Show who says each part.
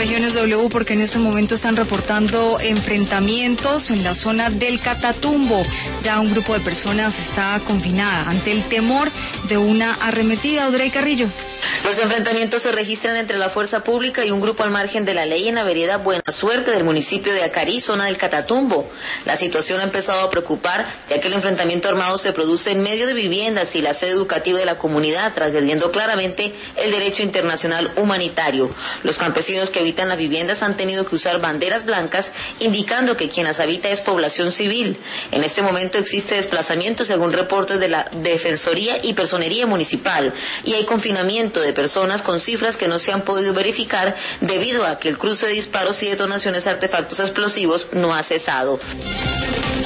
Speaker 1: Regiones W, porque en este momento están reportando enfrentamientos en la zona del Catatumbo. Ya un grupo de personas está confinada ante el temor de una arremetida. Audrey Carrillo.
Speaker 2: Los enfrentamientos se registran entre la fuerza pública y un grupo al margen de la ley en la vereda Buena Suerte del municipio de Acarí, zona del Catatumbo. La situación ha empezado a preocupar, ya que el enfrentamiento armado se produce en medio de viviendas y la sede educativa de la comunidad, transgrediendo claramente el derecho internacional humanitario. Los campesinos que habitan las viviendas han tenido que usar banderas blancas, indicando que quien las habita es población civil. En este momento existe desplazamiento, según reportes de la Defensoría y Personería Municipal, y hay confinamiento de personas con cifras que no se han podido verificar debido a que el cruce de disparos y detonaciones de artefactos explosivos no ha cesado.